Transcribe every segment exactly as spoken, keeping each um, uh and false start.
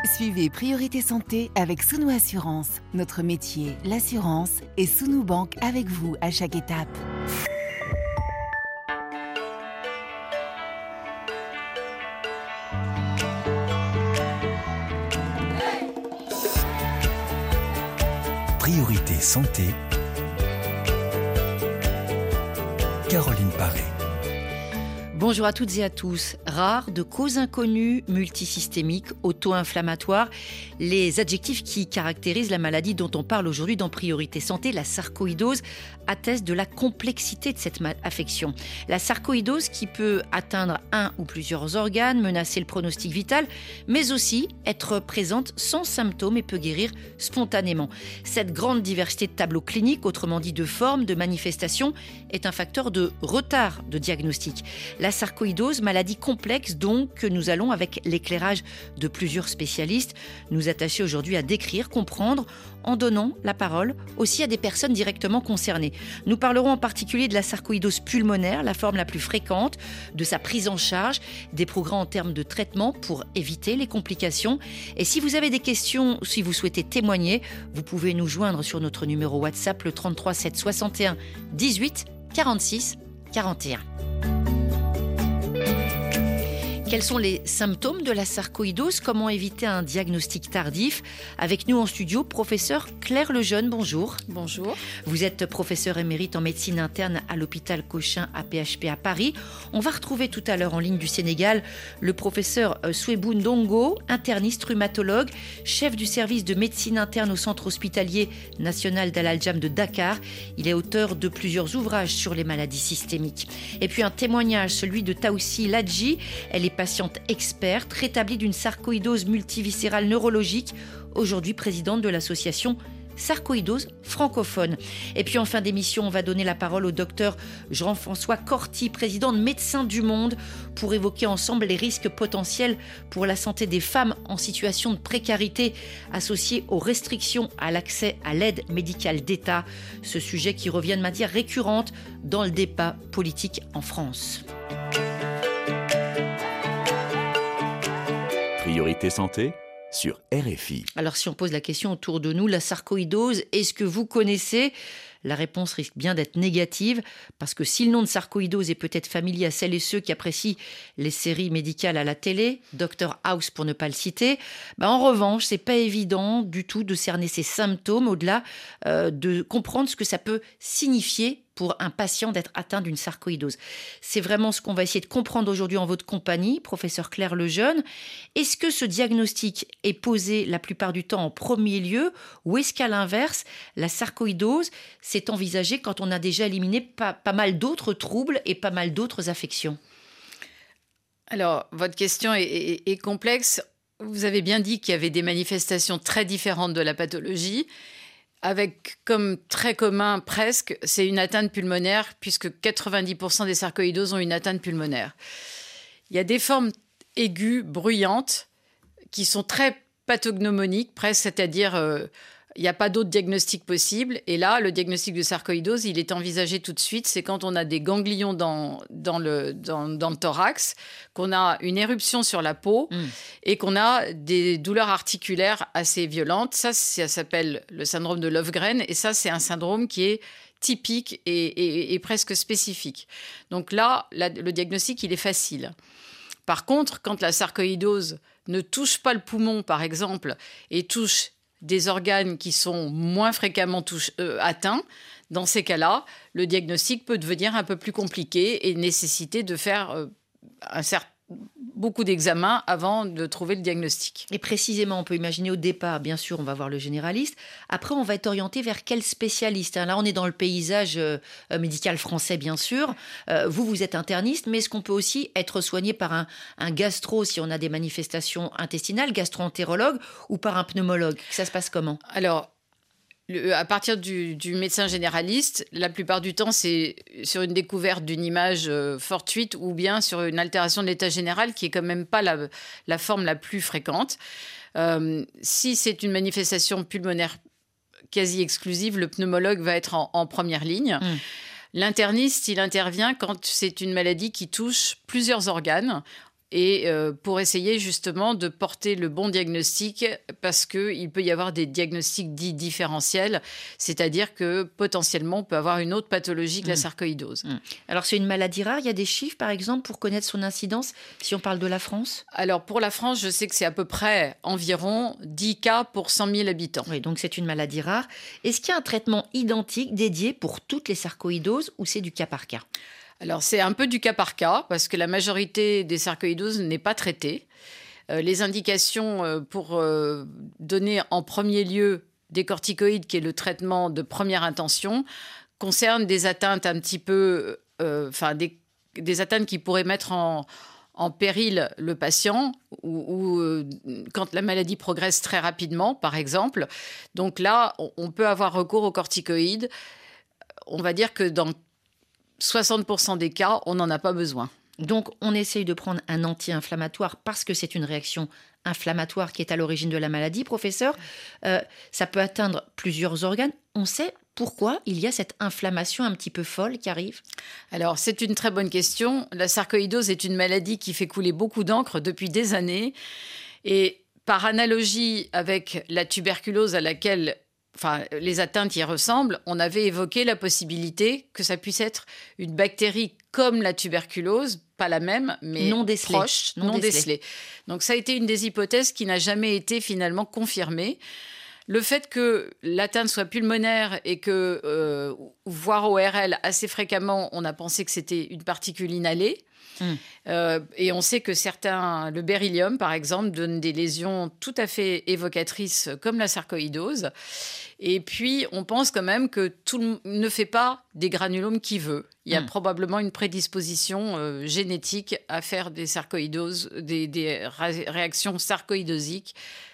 Suivez Priorité Santé avec Sounou Assurance. Notre métier, l'assurance, et Sounou Banque avec vous à chaque étape. Priorité Santé, Caroline Paré. Bonjour à toutes et à tous. Rares, de causes inconnues, multisystémiques, auto-inflammatoires, les adjectifs qui caractérisent la maladie dont on parle aujourd'hui dans Priorité Santé, la sarcoïdose, attestent de la complexité de cette affection. La sarcoïdose qui peut atteindre un ou plusieurs organes, menacer le pronostic vital, mais aussi être présente sans symptômes et peut guérir spontanément. Cette grande diversité de tableaux cliniques, autrement dit de formes, de manifestations, est un facteur de retard de diagnostic. La sarcoïdose, maladie complexe donc que nous allons, avec l'éclairage de plusieurs spécialistes, nous attacher aujourd'hui à décrire, comprendre, en donnant la parole aussi à des personnes directement concernées. Nous parlerons en particulier de la sarcoïdose pulmonaire, la forme la plus fréquente, de sa prise en charge, des progrès en termes de traitement pour éviter les complications. Et si vous avez des questions, si vous souhaitez témoigner, vous pouvez nous joindre sur notre numéro WhatsApp, le trente-trois sept soixante et un dix-huit quarante-six quarante et un. Quels sont les symptômes de la sarcoïdose ? Comment éviter un diagnostic tardif ? Avec nous en studio, professeur Claire Lejeune, bonjour. Bonjour. Vous êtes professeur émérite en médecine interne à l'hôpital Cochin A P H P à Paris. On va retrouver tout à l'heure en ligne du Sénégal le professeur Souaibou Ndongo, interniste rhumatologue, chef du service de médecine interne au centre hospitalier national d'Al Aljam de Dakar. Il est auteur de plusieurs ouvrages sur les maladies systémiques. Et puis un témoignage, celui de Taoussi Ladji. Elle est patiente experte, rétablie d'une sarcoïdose multiviscérale neurologique, aujourd'hui présidente de l'association Sarcoïdose francophone. Et puis en fin d'émission, on va donner la parole au docteur Jean-François Corti, président de Médecins du Monde, pour évoquer ensemble les risques potentiels pour la santé des femmes en situation de précarité associés aux restrictions à l'accès à l'aide médicale d'État. Ce sujet qui revient de manière récurrente dans le débat politique en France. Priorité Santé sur R F I. Alors si on pose la question autour de nous, la sarcoïdose, est-ce que vous connaissez ? La réponse risque bien d'être négative, parce que si le nom de sarcoïdose est peut-être familier à celles et ceux qui apprécient les séries médicales à la télé, docteur House pour ne pas le citer, bah en revanche, c'est pas évident du tout de cerner ces symptômes, au-delà euh, de comprendre ce que ça peut signifier pour un patient d'être atteint d'une sarcoïdose. C'est vraiment ce qu'on va essayer de comprendre aujourd'hui en votre compagnie, professeur Claire Lejeune. Est-ce que ce diagnostic est posé la plupart du temps en premier lieu, ou est-ce qu'à l'inverse, la sarcoïdose s'est envisagée quand on a déjà éliminé pas, pas mal d'autres troubles et pas mal d'autres affections ? Alors, votre question est, est, est complexe. Vous avez bien dit qu'il y avait des manifestations très différentes de la pathologie, avec comme très commun presque, c'est une atteinte pulmonaire, puisque quatre-vingt-dix pour cent des sarcoïdoses ont une atteinte pulmonaire. Il y a des formes aiguës, bruyantes, qui sont très pathognomoniques, presque, c'est-à-dire euh, il n'y a pas d'autre diagnostic possible. Et là, le diagnostic de sarcoïdose, il est envisagé tout de suite. C'est quand on a des ganglions dans, dans, le, dans, dans le thorax, qu'on a une éruption sur la peau mmh. et qu'on a des douleurs articulaires assez violentes. Ça, ça s'appelle le syndrome de Löfgren. Et ça, c'est un syndrome qui est typique et, et, et presque spécifique. Donc là, la, le diagnostic, il est facile. Par contre, quand la sarcoïdose ne touche pas le poumon, par exemple, et touche des organes qui sont moins fréquemment touche, euh, atteints, dans ces cas-là, le diagnostic peut devenir un peu plus compliqué et nécessiter de faire euh, un certain, beaucoup d'examens avant de trouver le diagnostic. Et précisément, on peut imaginer au départ, bien sûr, on va voir le généraliste. Après, on va être orienté vers quel spécialiste ? Là, on est dans le paysage euh, médical français, bien sûr. Euh, vous, vous êtes interniste, mais est-ce qu'on peut aussi être soigné par un, un gastro si on a des manifestations intestinales, gastro-entérologue, ou par un pneumologue ? Ça se passe comment ? Alors, Le, à partir du, du médecin généraliste, la plupart du temps, c'est sur une découverte d'une image euh, fortuite ou bien sur une altération de l'état général qui est quand même pas la, la forme la plus fréquente. Euh, si c'est une manifestation pulmonaire quasi exclusive, le pneumologue va être en, en première ligne. Mmh. L'interniste, il intervient quand c'est une maladie qui touche plusieurs organes, et euh, pour essayer justement de porter le bon diagnostic, parce qu'il peut y avoir des diagnostics dits différentiels, c'est-à-dire que potentiellement on peut avoir une autre pathologie que mmh. la sarcoïdose. Mmh. Alors c'est une maladie rare, il y a des chiffres par exemple pour connaître son incidence si on parle de la France? Alors pour la France, je sais que c'est à peu près environ dix cas pour cent mille habitants. Oui, donc c'est une maladie rare. Est-ce qu'il y a un traitement identique dédié pour toutes les sarcoïdoses ou c'est du cas par cas? Alors, c'est un peu du cas par cas, parce que la majorité des sarcoïdoses n'est pas traitée. Euh, les indications euh, pour euh, donner en premier lieu des corticoïdes, qui est le traitement de première intention, concernent des atteintes un petit peu... Euh, enfin, des, des atteintes qui pourraient mettre en, en péril le patient, ou, ou euh, quand la maladie progresse très rapidement, par exemple. Donc là, on, on peut avoir recours aux corticoïdes. On va dire que dans soixante pour cent des cas, on n'en a pas besoin. Donc, on essaye de prendre un anti-inflammatoire parce que c'est une réaction inflammatoire qui est à l'origine de la maladie. Professeur, euh, ça peut atteindre plusieurs organes. On sait pourquoi il y a cette inflammation un petit peu folle qui arrive? Alors, c'est une très bonne question. La sarcoïdose est une maladie qui fait couler beaucoup d'encre depuis des années. Et par analogie avec la tuberculose à laquelle... Enfin, les atteintes y ressemblent, on avait évoqué la possibilité que ça puisse être une bactérie comme la tuberculose, pas la même, mais non décelée. proche, non, non décelée. décelée. Donc ça a été une des hypothèses qui n'a jamais été finalement confirmée. Le fait que l'atteinte soit pulmonaire et que, euh, voire O R L assez fréquemment, on a pensé que c'était une particule inhalée. Mmh. Euh, et on sait que certains, le beryllium par exemple, donne des lésions tout à fait évocatrices comme la sarcoïdose. Et puis on pense quand même que tout le, ne fait pas des granulomes qui veut. Il y a mmh. probablement une prédisposition euh, génétique à faire des sarcoïdoses, des, des réactions sarcoïdosiques.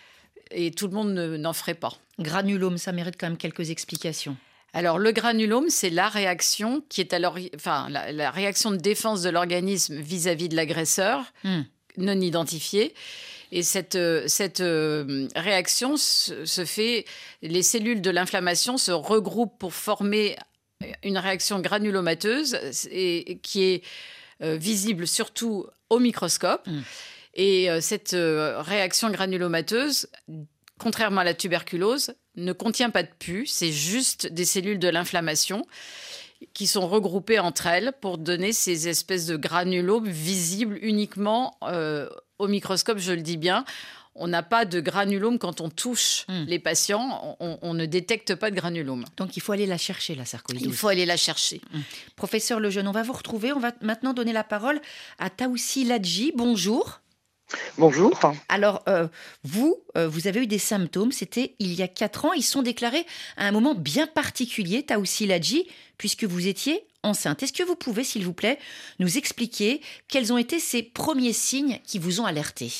Et tout le monde ne, n'en ferait pas. Granulome, ça mérite quand même quelques explications. Alors, le granulome, c'est la réaction qui est à enfin, la, la réaction de défense de l'organisme vis-à-vis de l'agresseur mmh. non identifié. Et cette, cette euh, réaction se, se fait... Les cellules de l'inflammation se regroupent pour former une réaction granulomateuse et, et qui est euh, visible surtout au microscope. Mmh. Et euh, cette euh, réaction granulomateuse, contrairement à la tuberculose, ne contient pas de pus, c'est juste des cellules de l'inflammation qui sont regroupées entre elles pour donner ces espèces de granulomes visibles uniquement euh, au microscope, je le dis bien. On n'a pas de granulomes quand on touche mmh. les patients, on, on ne détecte pas de granulomes. Donc il faut aller la chercher, la sarcoïdose. Il faut aller la chercher. Mmh. Professeur Lejeune, on va vous retrouver, on va maintenant donner la parole à Taoussi Ladji. Bonjour. Bonjour. Alors, euh, vous, euh, vous avez eu des symptômes, c'était il y a quatre ans. Ils sont déclarés à un moment bien particulier, Taoussi Ladji, puisque vous étiez enceinte. Est-ce que vous pouvez, s'il vous plaît, nous expliquer quels ont été ces premiers signes qui vous ont alerté?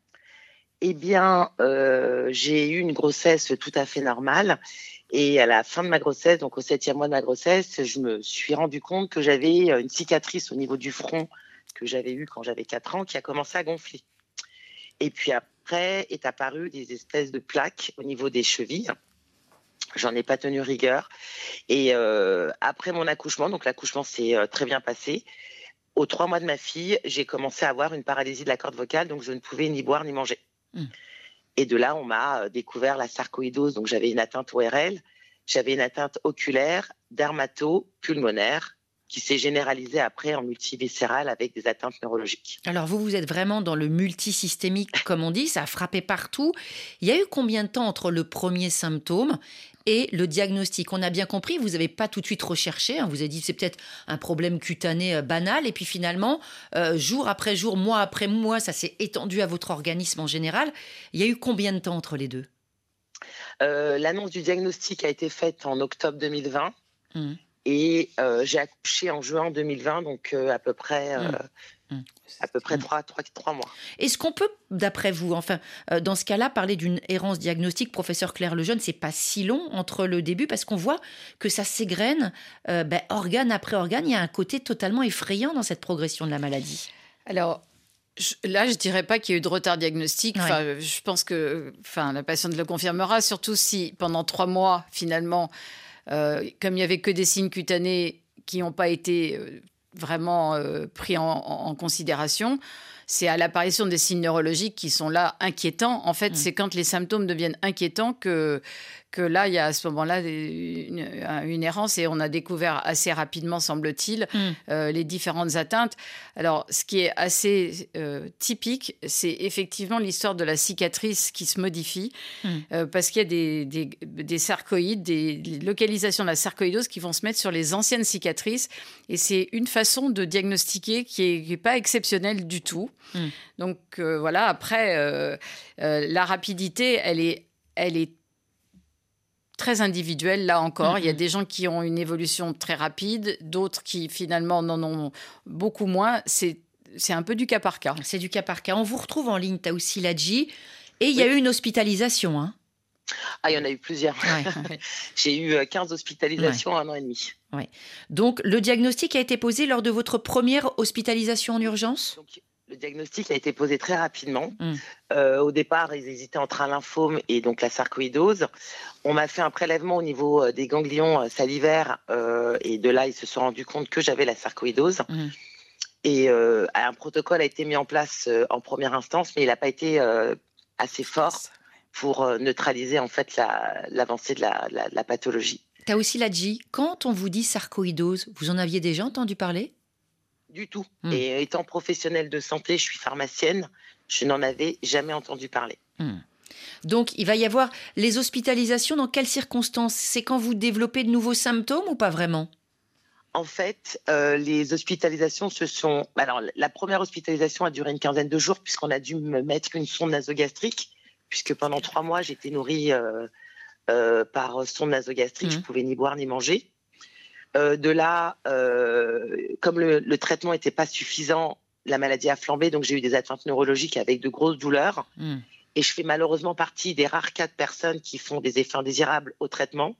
Eh bien, euh, j'ai eu une grossesse tout à fait normale. Et à la fin de ma grossesse, donc au septième mois de ma grossesse, je me suis rendu compte que j'avais une cicatrice au niveau du front que j'avais eue quand j'avais quatre ans qui a commencé à gonfler. Et puis après, est apparu des espèces de plaques au niveau des chevilles. J'en ai pas tenu rigueur. Et euh, après mon accouchement, donc l'accouchement s'est euh, très bien passé, aux trois mois de ma fille, j'ai commencé à avoir une paralysie de la corde vocale, donc je ne pouvais ni boire ni manger. Mmh. Et de là, on m'a découvert la sarcoïdose. Donc j'avais une atteinte O R L, j'avais une atteinte oculaire, dermato-pulmonaire, qui s'est généralisée après en multiviscérale avec des atteintes neurologiques. Alors vous, vous êtes vraiment dans le multisystémique, comme on dit, ça a frappé partout. Il y a eu combien de temps entre le premier symptôme et le diagnostic? On a bien compris, vous n'avez pas tout de suite recherché, hein, vous avez dit c'est peut-être un problème cutané euh, banal, et puis finalement, euh, jour après jour, mois après mois, ça s'est étendu à votre organisme en général. Il y a eu combien de temps entre les deux? euh, L'annonce du diagnostic a été faite en octobre deux mille vingt. Mmh. Et euh, j'ai accouché en juin deux mille vingt, donc euh, à peu près, euh, mmh. à peu près mmh. trois, trois, trois mois. Est-ce qu'on peut, d'après vous, enfin, euh, dans ce cas-là, parler d'une errance diagnostique, professeur Claire Lejeune, c'est pas si long entre le début, parce qu'on voit que ça s'égrène euh, ben, organe après organe. Il y a un côté totalement effrayant dans cette progression de la maladie. Alors, je, là, je ne dirais pas qu'il y a eu de retard diagnostique. Ouais. Enfin, je pense que enfin, la patiente le confirmera, surtout si pendant trois mois, finalement, Euh, comme il n'y avait que des signes cutanés qui n'ont pas été euh, vraiment euh, pris en, en, en considération, c'est à l'apparition des signes neurologiques qui sont là inquiétants. En fait, mmh. c'est quand les symptômes deviennent inquiétants que, que là, il y a à ce moment-là une, une errance et on a découvert assez rapidement, semble-t-il, mmh. euh, les différentes atteintes. Alors, ce qui est assez euh, typique, c'est effectivement l'histoire de la cicatrice qui se modifie mmh. euh, parce qu'il y a des, des, des sarcoïdes, des localisations de la sarcoïdose qui vont se mettre sur les anciennes cicatrices et c'est une façon de diagnostiquer qui n'est pas exceptionnelle du tout. Mmh. Donc euh, voilà, après, euh, euh, la rapidité, elle est, elle est très individuelle, là encore. Mmh. Il y a des gens qui ont une évolution très rapide, d'autres qui finalement en ont beaucoup moins. C'est, c'est un peu du cas par cas. C'est du cas par cas. On vous retrouve en ligne, Taoussi Ladji, et il y a oui. eu une hospitalisation, hein. Ah, il y en a eu plusieurs. Ouais, ouais. J'ai eu quinze hospitalisations ouais. en un an et demi. Ouais. Donc, le diagnostic a été posé lors de votre première hospitalisation en urgence ? Donc, le diagnostic a été posé très rapidement. Mm. Euh, au départ, ils hésitaient entre un lymphome et donc la sarcoïdose. On m'a fait un prélèvement au niveau des ganglions salivaires euh, et de là, ils se sont rendus compte que j'avais la sarcoïdose. Mm. Et euh, un protocole a été mis en place euh, en première instance, mais il n'a pas été euh, assez fort pour euh, neutraliser en fait la, l'avancée de la, la, la pathologie. Taoussi Ladji, quand on vous dit sarcoïdose, vous en aviez déjà entendu parler ? Du tout. Mmh. Et étant professionnelle de santé, je suis pharmacienne, je n'en avais jamais entendu parler. Mmh. Donc, il va y avoir les hospitalisations dans quelles circonstances ? C'est quand vous développez de nouveaux symptômes ou pas vraiment ? En fait, euh, les hospitalisations se sont... Alors, la première hospitalisation a duré une quinzaine de jours puisqu'on a dû me mettre une sonde nasogastrique puisque pendant trois mois, j'étais nourrie euh, euh, par sonde nasogastrique. Mmh. Je ne pouvais ni boire ni manger. Euh, de là, euh, comme le, le traitement n'était pas suffisant, la maladie a flambé, donc j'ai eu des atteintes neurologiques avec de grosses douleurs. Mmh. Et je fais malheureusement partie des rares cas de personnes qui font des effets indésirables au traitement.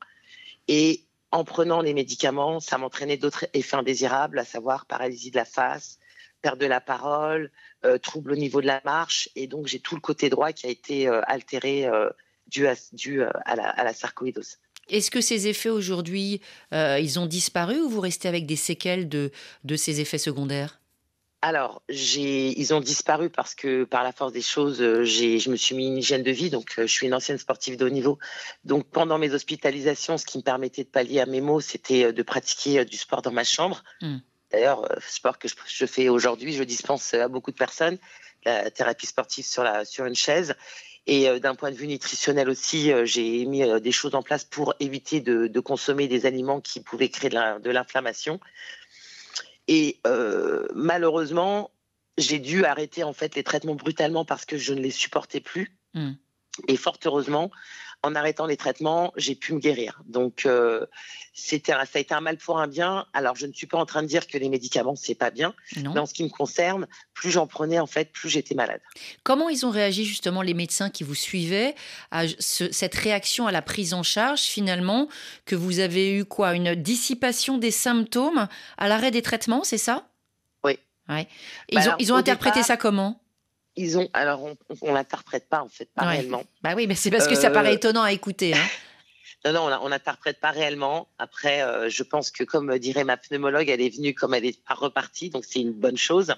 Et en prenant les médicaments, ça m'entraînait d'autres effets indésirables, à savoir paralysie de la face, perte de la parole, euh, trouble au niveau de la marche. Et donc, j'ai tout le côté droit qui a été euh, altéré euh, dû, à, dû euh, à, la, à la sarcoïdose. Est-ce que ces effets aujourd'hui, euh, ils ont disparu ou vous restez avec des séquelles de, de ces effets secondaires ? Alors, j'ai, ils ont disparu parce que par la force des choses, j'ai, je me suis mis une hygiène de vie. Donc, je suis une ancienne sportive de haut niveau. Donc, pendant mes hospitalisations, ce qui me permettait de pallier à mes maux, c'était de pratiquer du sport dans ma chambre. Mmh. D'ailleurs, sport que je, je fais aujourd'hui, je dispense à beaucoup de personnes la thérapie sportive sur, la, sur une chaise. Et euh, d'un point de vue nutritionnel aussi, euh, j'ai mis euh, des choses en place pour éviter de, de consommer des aliments qui pouvaient créer de, la, de l'inflammation. Et euh, malheureusement, j'ai dû arrêter en fait les traitements brutalement parce que je ne les supportais plus. Mmh. Et fort heureusement, en arrêtant les traitements, j'ai pu me guérir. Donc, euh, c'était un, ça a été un mal pour un bien. Alors, je ne suis pas en train de dire que les médicaments, c'est pas bien. Non. Mais en ce qui me concerne, plus j'en prenais, en fait, plus j'étais malade. Comment ils ont réagi, justement, les médecins qui vous suivaient à ce, cette réaction à la prise en charge, finalement, que vous avez eu quoi ? Une dissipation des symptômes à l'arrêt des traitements, c'est ça ? Oui. Ouais. Ils, bah ont, alors, ils ont interprété départ, ça comment ? Ils ont, alors, on ne l'interprète pas, en fait, pas ouais. réellement. Bah oui, mais c'est parce que euh... ça paraît étonnant à écouter. Hein. non, non, on n'interprète pas réellement. Après, euh, je pense que, comme dirait ma pneumologue, elle est venue comme elle est repartie, donc c'est une bonne chose.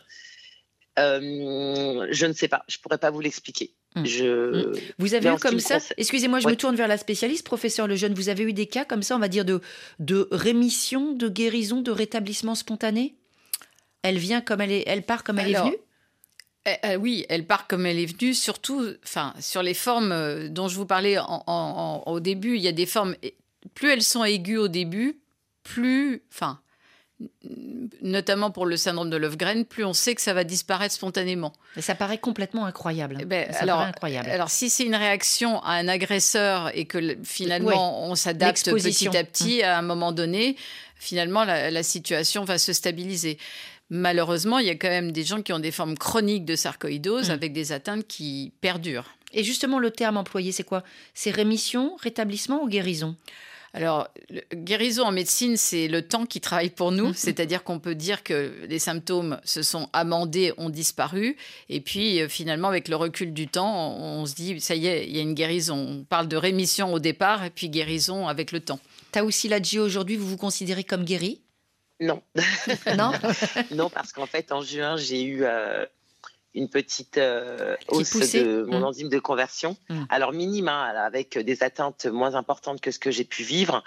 Euh, je ne sais pas, je ne pourrais pas vous l'expliquer. Mmh. Je... Vous avez eu comme ça, conce... excusez-moi, je ouais. me tourne vers la spécialiste, professeur Lejeune, vous avez eu des cas comme ça, on va dire, de, de rémission, de guérison, de rétablissement spontané ? Elle vient comme elle est, elle part comme elle Alors... est venue ? Euh, oui, elle part comme elle est venue, surtout enfin, sur les formes dont je vous parlais en, en, en, au début. Il y a des formes, plus elles sont aiguës au début, plus, enfin, notamment pour le syndrome de Löfgren, plus on sait que ça va disparaître spontanément. Et ça paraît complètement incroyable. Ben, ça alors, paraît incroyable. Alors, si c'est une réaction à un agresseur et que finalement oui. on s'adapte petit à petit, mmh. à un moment donné, finalement la, la situation va se stabiliser. Malheureusement, il y a quand même des gens qui ont des formes chroniques de sarcoïdose mmh. avec des atteintes qui perdurent. Et justement, le terme employé, c'est quoi ? C'est rémission, rétablissement ou guérison ? Alors, le, guérison en médecine, c'est le temps qui travaille pour nous. Mmh. C'est-à-dire qu'on peut dire que les symptômes se sont amendés, ont disparu. Et puis, euh, finalement, avec le recul du temps, on, on se dit, ça y est, il y a une guérison. On parle de rémission au départ et puis guérison avec le temps. Taoussi Ladji, aujourd'hui, vous vous considérez comme guéri ? Non. Non Non, parce qu'en fait, en juin, j'ai eu, euh, une petite euh, hausse poussée. de mon mmh. enzyme de conversion. Mmh. Alors minime, hein, avec des atteintes moins importantes que ce que j'ai pu vivre.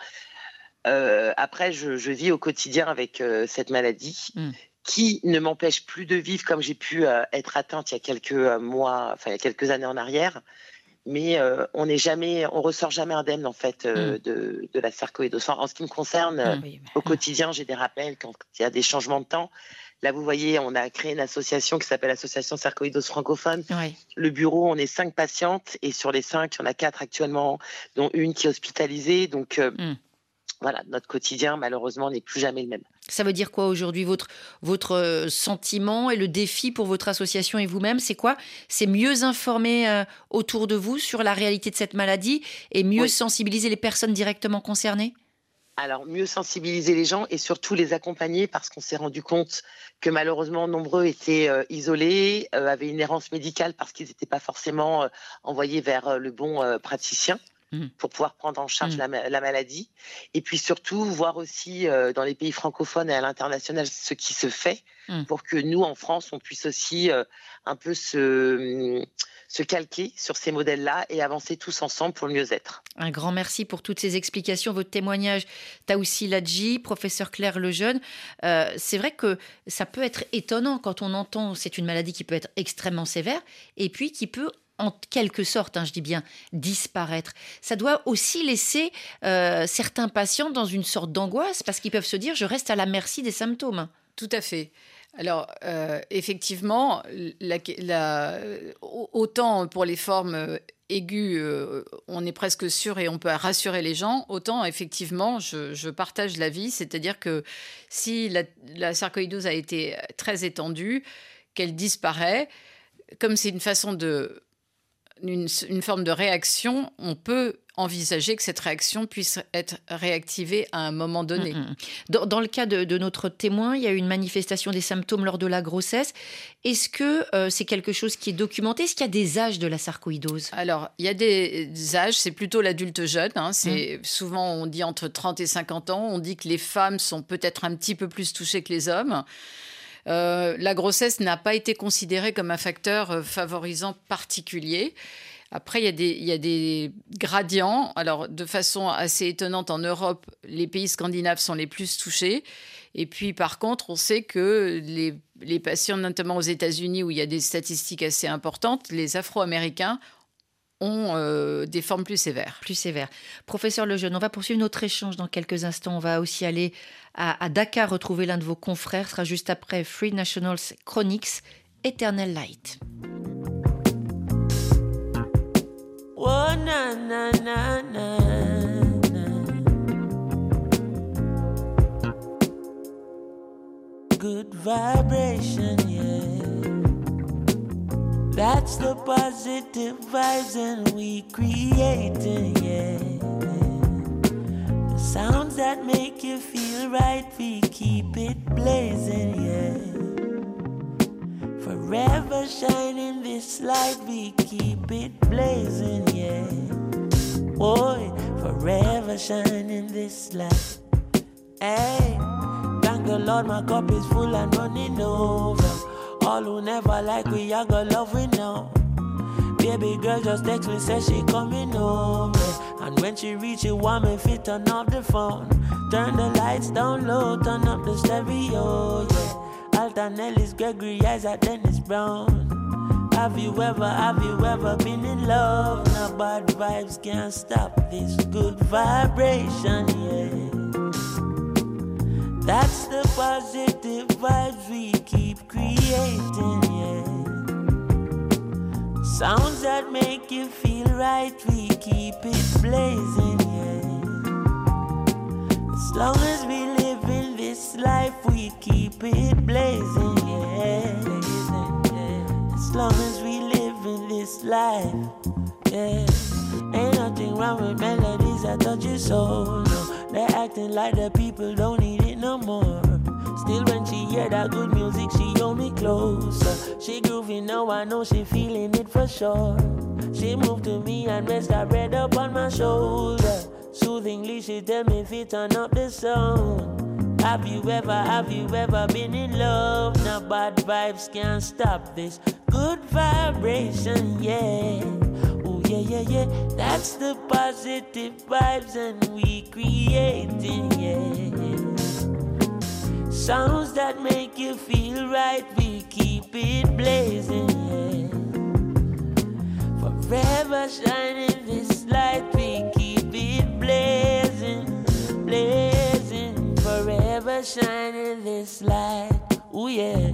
Euh, après, je, je vis au quotidien avec euh, cette maladie mmh. qui ne m'empêche plus de vivre comme j'ai pu euh, être atteinte il y a quelques euh, mois, enfin il y a quelques années en arrière. Mais euh, on n'est jamais, on ressort jamais indemne en fait euh, mmh. de, de la sarcoïdose. En ce qui me concerne, mmh. euh, au quotidien, j'ai des rappels quand il y a des changements de temps. Là, vous voyez, on a créé une association qui s'appelle l'Association Sarcoïdose francophone. Oui. Le bureau, on est cinq patientes et sur les cinq, il y en a quatre actuellement, dont une qui est hospitalisée. Donc euh, mmh. voilà, notre quotidien, malheureusement, n'est plus jamais le même. Ça veut dire quoi aujourd'hui, votre, votre sentiment et le défi pour votre association et vous-même, c'est quoi ? C'est mieux informer euh, autour de vous sur la réalité de cette maladie et mieux oui. sensibiliser les personnes directement concernées ? Alors, mieux sensibiliser les gens et surtout les accompagner parce qu'on s'est rendu compte que malheureusement, nombreux étaient euh, isolés, euh, avaient une errance médicale parce qu'ils n'étaient pas forcément euh, envoyés vers euh, le bon euh, praticien. Pour pouvoir prendre en charge mmh. la, la maladie. Et puis surtout, voir aussi euh, dans les pays francophones et à l'international ce qui se fait mmh. pour que nous, en France, on puisse aussi euh, un peu se, se calquer sur ces modèles-là et avancer tous ensemble pour le mieux-être. Un grand merci pour toutes ces explications, votre témoignage. Taoussi Ladji, professeur Claire Lejeune. Euh, c'est vrai que ça peut être étonnant quand on entend c'est une maladie qui peut être extrêmement sévère et puis qui peut en quelque sorte, hein, je dis bien, disparaître. Ça doit aussi laisser euh, certains patients dans une sorte d'angoisse parce qu'ils peuvent se dire « je reste à la merci des symptômes ». Tout à fait. Alors, euh, effectivement, la, la, autant pour les formes aiguës, euh, on est presque sûr et on peut rassurer les gens, autant, effectivement, je, je partage l'avis, c'est-à-dire que si la, la sarcoïdose a été très étendue, qu'elle disparaît, comme c'est une façon de... Une, une forme de réaction, on peut envisager que cette réaction puisse être réactivée à un moment donné. Mmh. Dans, dans le cas de, de notre témoin, il y a eu une manifestation des symptômes lors de la grossesse. Est-ce que euh, c'est quelque chose qui est documenté ? Est-ce qu'il y a des âges de la sarcoïdose ? Alors, il y a des, des âges, c'est plutôt l'adulte jeune. Hein, c'est, mmh. Souvent, on dit entre trente et cinquante ans. On dit que les femmes sont peut-être un petit peu plus touchées que les hommes. Euh, la grossesse n'a pas été considérée comme un facteur euh, favorisant particulier. Après, il y a des, il y a des gradients. Alors, de façon assez étonnante, en Europe, les pays scandinaves sont les plus touchés. Et puis, par contre, on sait que les, les patients, notamment aux États-Unis, où il y a des statistiques assez importantes, les Afro-Américains ont euh, des formes plus sévères. Plus sévères. Professeur Lejeune, on va poursuivre notre échange dans quelques instants. On va aussi aller à, à Dakar retrouver l'un de vos confrères. Ce sera juste après Free Nationals Chronics, Eternal Light. Oh, na, na, na, na, na. Good vibration, yeah. That's the positive vibes and we creating, yeah. The sounds that make you feel right, we keep it blazing, yeah. Forever shining this light, we keep it blazing, yeah. Boy, forever shining this light. Hey, thank the Lord, my cup is full and running over. All who never like we, I got love we know. Baby girl just text me, say she coming over. And when she reach it, want me fit turn off the phone. Turn the lights down low, turn up the stereo, yeah. Alton Ellis, Gregory Isaac, Dennis Brown. Have you ever, have you ever been in love? Now bad vibes can't stop this good vibration, yeah. That's the positive vibes we keep creating, yeah. Sounds that make you feel right, we keep it blazing, yeah. As long as we live in this life, we keep it blazing, yeah. As long as we live in this life, yeah. Ain't nothing wrong with melodies that touch your soul, no. They're acting like the people don't need it no more. Still when she hear that good music, she hold me closer. She groovy now, I know she feeling it for sure. She moved to me and rest her head up on my shoulder. Soothingly she tell me if it turn up the sound. Have you ever, have you ever been in love? Now bad vibes can't stop this good vibration, yeah. Oh yeah, yeah, yeah. That's the positive vibes and we creating, yeah. Sounds that make you feel right, we keep it blazing, yeah. Forever shining this light, we keep it blazing, blazing. Forever shining this light, ooh yeah.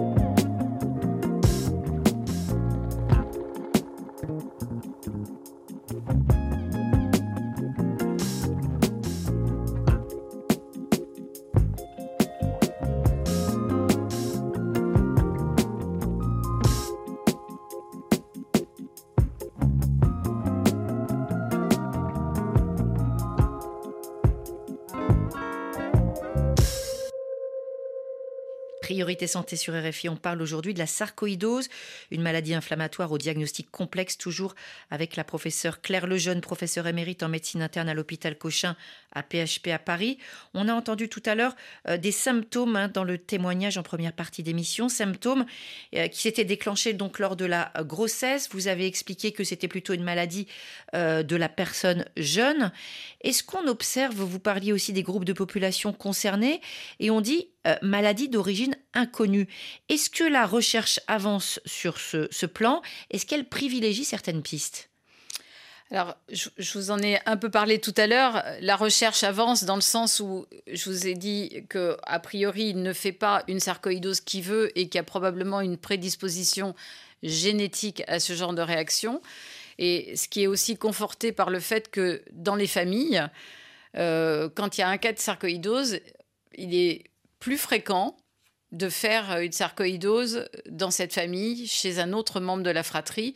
Priorité santé sur R F I, on parle aujourd'hui de la sarcoïdose, une maladie inflammatoire au diagnostic complexe, toujours avec la professeure Claire Lejeune, professeure émérite en médecine interne à l'hôpital Cochin à P H P à Paris. On a entendu tout à l'heure euh, des symptômes hein, dans le témoignage en première partie d'émission, symptômes euh, qui s'étaient déclenchés donc lors de la grossesse. Vous avez expliqué que c'était plutôt une maladie euh, de la personne jeune. Est-ce qu'on observe, vous parliez aussi des groupes de population concernés, et on dit euh, maladie d'origine inconnue. Est-ce que la recherche avance sur ce, ce plan? Est-ce qu'elle privilégie certaines pistes? Alors, je, je vous en ai un peu parlé tout à l'heure. La recherche avance dans le sens où je vous ai dit qu'a priori, il ne fait pas une sarcoïdose qui veut et qu'il y a probablement une prédisposition génétique à ce genre de réaction. Et ce qui est aussi conforté par le fait que dans les familles, euh, quand il y a un cas de sarcoïdose, il est plus fréquent de faire une sarcoïdose dans cette famille, chez un autre membre de la fratrie,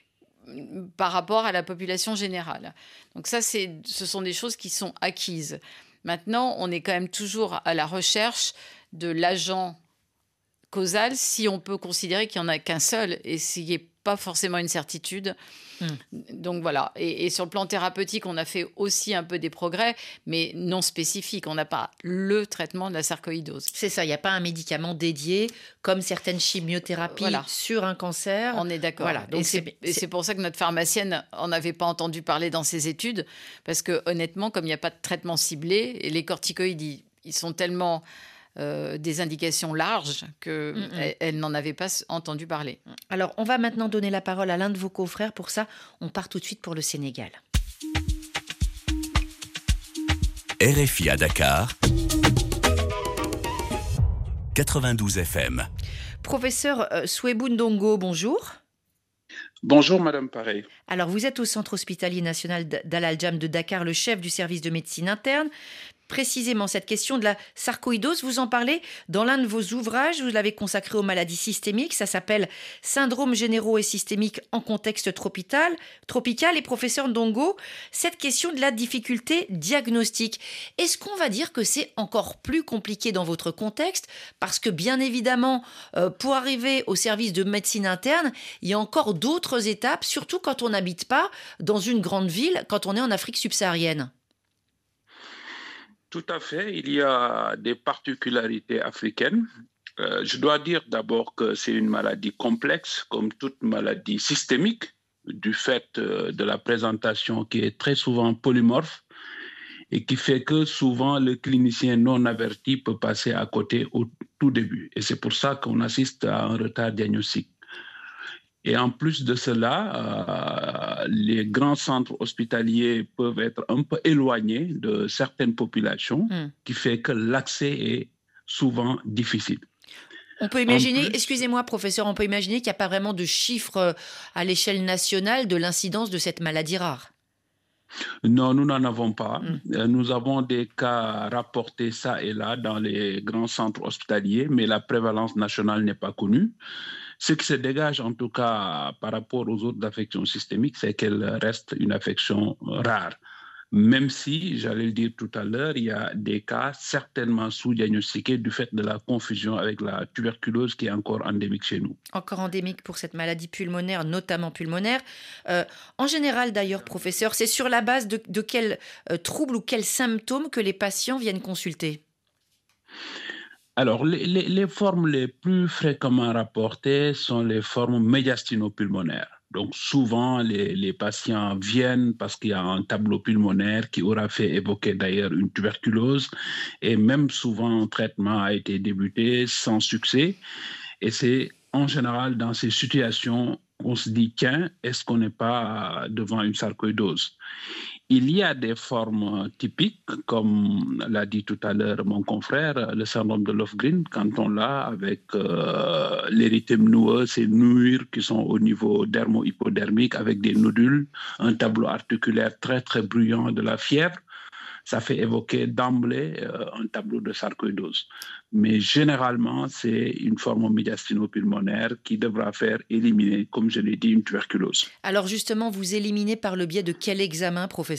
par rapport à la population générale. Donc ça, c'est, ce sont des choses qui sont acquises. Maintenant, on est quand même toujours à la recherche de l'agent causal, si on peut considérer qu'il n'y en a qu'un seul, et ce n'est pas forcément une certitude. Mmh. Donc voilà. Et, et sur le plan thérapeutique, on a fait aussi un peu des progrès, mais non spécifiques. On n'a pas le traitement de la sarcoïdose. C'est ça, il n'y a pas un médicament dédié, comme certaines chimiothérapies voilà. sur un cancer. On est d'accord. Voilà. Donc et, c'est, c'est... et c'est pour ça que notre pharmacienne n'en avait pas entendu parler dans ses études, parce que honnêtement, comme il n'y a pas de traitement ciblé, et les corticoïdes, ils, ils sont tellement... Euh, des indications larges qu'elle mm-hmm. elle n'en avait pas entendu parler. Alors, on va maintenant donner la parole à l'un de vos confrères. Pour ça, on part tout de suite pour le Sénégal. R F I à Dakar, quatre-vingt-douze F M. Professeur euh, Souaibou Ndongo, bonjour. Bonjour Madame Paré. Alors, vous êtes au Centre hospitalier national d'Al-Aljam de Dakar, le chef du service de médecine interne. Précisément, cette question de la sarcoïdose, vous en parlez dans l'un de vos ouvrages, vous l'avez consacré aux maladies systémiques, ça s'appelle « Syndromes généraux et systémiques en contexte tropical ». tropical. Et professeur Ndongo, cette question de la difficulté diagnostique, est-ce qu'on va dire que c'est encore plus compliqué dans votre contexte? Parce que bien évidemment, euh, pour arriver au service de médecine interne, il y a encore d'autres étapes, surtout quand on n'habite pas dans une grande ville, quand on est en Afrique subsaharienne. Tout à fait, il y a des particularités africaines. Euh, je dois dire d'abord que c'est une maladie complexe, comme toute maladie systémique, du fait euh, de la présentation qui est très souvent polymorphe et qui fait que souvent le clinicien non averti peut passer à côté au tout début. Et c'est pour ça qu'on assiste à un retard diagnostique. Et en plus de cela, euh, les grands centres hospitaliers peuvent être un peu éloignés de certaines populations, mmh. qui fait que l'accès est souvent difficile. On peut imaginer, plus, excusez-moi professeur, on peut imaginer qu'il n'y a pas vraiment de chiffres à l'échelle nationale de l'incidence de cette maladie rare. Non, nous n'en avons pas. Mmh. Nous avons des cas rapportés ça et là dans les grands centres hospitaliers, mais la prévalence nationale n'est pas connue. Ce qui se dégage, en tout cas, par rapport aux autres affections systémiques, c'est qu'elle reste une affection rare. Même si, j'allais le dire tout à l'heure, il y a des cas certainement sous-diagnostiqués du fait de la confusion avec la tuberculose qui est encore endémique chez nous. Encore endémique pour cette maladie pulmonaire, notamment pulmonaire. Euh, en général, d'ailleurs, professeur, c'est sur la base de, de quels euh, troubles ou quels symptômes que les patients viennent consulter ? Alors, les, les, les formes les plus fréquemment rapportées sont les formes médiastinopulmonaires. Donc, souvent, les, les patients viennent parce qu'il y a un tableau pulmonaire qui aura fait évoquer d'ailleurs une tuberculose. Et même souvent, un traitement a été débuté sans succès. Et c'est en général dans ces situations qu'on se dit, tiens, est-ce qu'on n'est pas devant une sarcoïdose? Il y a des formes typiques, comme l'a dit tout à l'heure mon confrère, le syndrome de Lofgren, quand on l'a avec euh, l'érythème noueux, ces nouures qui sont au niveau dermo-hypodermique avec des nodules, un tableau articulaire très très bruyant, de la fièvre. Ça fait évoquer d'emblée euh, un tableau de sarcoïdose. Mais généralement, c'est une forme médiastinopulmonaire qui devra faire éliminer, comme je l'ai dit, une tuberculose. Alors justement, vous éliminez par le biais de quel examen, professeur ?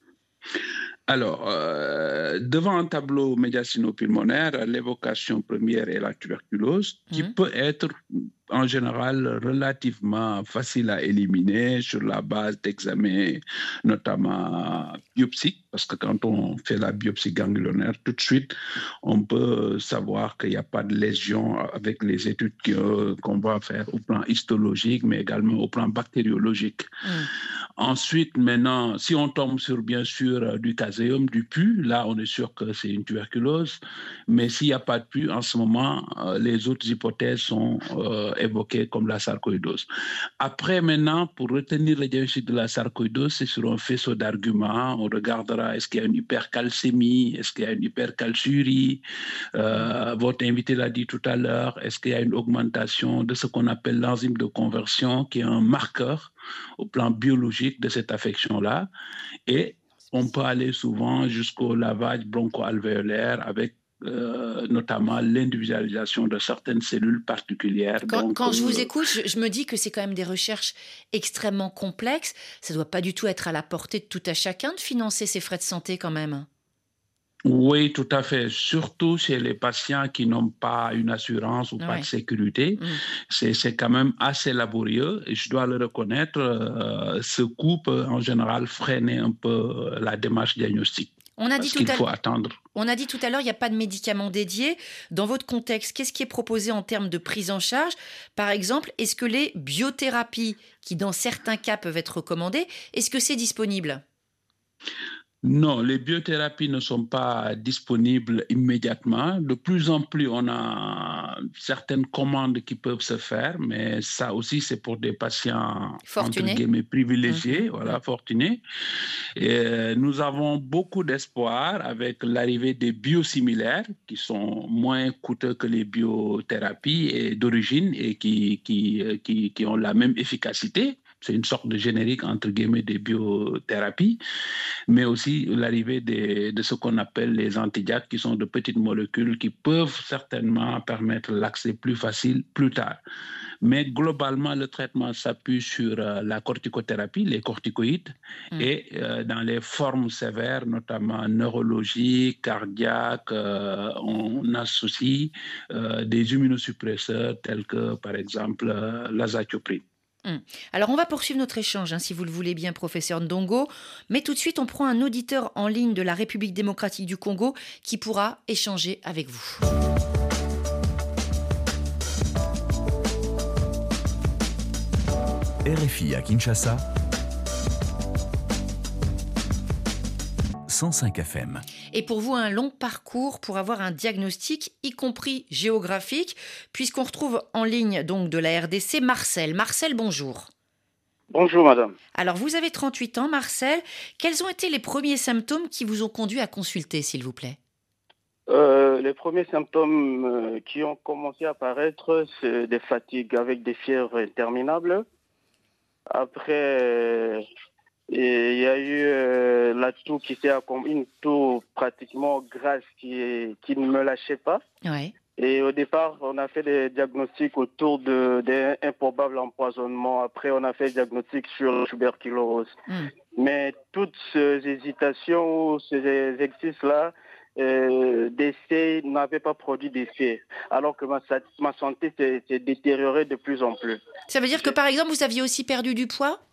Alors, euh, devant un tableau médiastinopulmonaire, l'évocation première est la tuberculose, qui mmh. peut être en général relativement facile à éliminer sur la base d'examens, notamment biopsiques, parce que quand on fait la biopsie ganglionnaire, tout de suite, on peut savoir qu'il n'y a pas de lésion avec les études qu'on va faire au plan histologique, mais également au plan bactériologique. Mmh. Ensuite, maintenant, si on tombe sur, bien sûr, du caséum, du pus, là, on est sûr que c'est une tuberculose. Mais s'il n'y a pas de pus, en ce moment, euh, les autres hypothèses sont euh, évoquées comme la sarcoïdose. Après, maintenant, pour retenir le diagnostic de la sarcoïdose, c'est sur un faisceau d'arguments. On regardera est-ce qu'il y a une hypercalcémie, est-ce qu'il y a une hypercalciurie. Euh, votre invité l'a dit tout à l'heure, est-ce qu'il y a une augmentation de ce qu'on appelle l'enzyme de conversion, qui est un marqueur au plan biologique de cette affection-là. Et on peut aller souvent jusqu'au lavage broncho-alvéolaire avec euh, notamment l'individualisation de certaines cellules particulières. Quand, Donc, quand je vous euh, écoute, je, je me dis que c'est quand même des recherches extrêmement complexes. Ça ne doit pas du tout être à la portée de tout à chacun de financer ses frais de santé quand même. Oui, tout à fait. Surtout chez les patients qui n'ont pas une assurance ou ouais. pas de sécurité. Mmh. C'est, c'est quand même assez laborieux et je dois le reconnaître. Euh, ce coût peut en général freiner un peu la démarche diagnostique. On a dit tout qu'il à faut attendre. On a dit tout à l'heure, il n'y a pas de médicaments dédiés. Dans votre contexte, qu'est-ce qui est proposé en termes de prise en charge ? Par exemple, est-ce que les biothérapies, qui dans certains cas peuvent être recommandées, est-ce que c'est disponible ? Non, les biothérapies ne sont pas disponibles immédiatement. De plus en plus, on a certaines commandes qui peuvent se faire, mais ça aussi, c'est pour des patients fortunés. Entre guillemets privilégiés, mmh. voilà, mmh. fortunés. Et nous avons beaucoup d'espoir avec l'arrivée des biosimilaires qui sont moins coûteux que les biothérapies et d'origine et qui, qui, qui, qui ont la même efficacité. C'est une sorte de générique, entre guillemets, des biothérapies, mais aussi l'arrivée des, de ce qu'on appelle les antidiaques, qui sont de petites molécules qui peuvent certainement permettre l'accès plus facile plus tard. Mais globalement, le traitement s'appuie sur euh, la corticothérapie, les corticoïdes, mmh. et euh, dans les formes sévères, notamment neurologiques, cardiaques, euh, on associe euh, des immunosuppresseurs tels que, par exemple, euh, l'azatioprine. Alors, on va poursuivre notre échange, hein, si vous le voulez bien, professeur Ndongo. Mais tout de suite, on prend un auditeur en ligne de la République démocratique du Congo qui pourra échanger avec vous. R F I à Kinshasa, cent cinq F M. Et pour vous, un long parcours pour avoir un diagnostic, y compris géographique, puisqu'on retrouve en ligne donc de la R D C Marcel. Marcel, bonjour. Bonjour madame. Alors vous avez trente-huit ans, Marcel. Quels ont été les premiers symptômes qui vous ont conduit à consulter, s'il vous plaît ? euh, Les premiers symptômes euh, qui ont commencé à apparaître, c'est des fatigues avec des fièvres interminables. Après... Et il y a eu euh, la toux qui s'est accompagnée, une toux pratiquement grasse qui, qui ne me lâchait pas. Ouais. Et au départ, on a fait des diagnostics autour de, d'un improbable empoisonnement. Après, on a fait des diagnostics sur la tuberculose. Mm. Mais toutes ces hésitations ou ces exercices-là, euh, d'essai n'avaient pas produit d'effet. Alors que ma, ma santé s'est, s'est détériorée de plus en plus. Ça veut dire que, par exemple, vous aviez aussi perdu du poids ?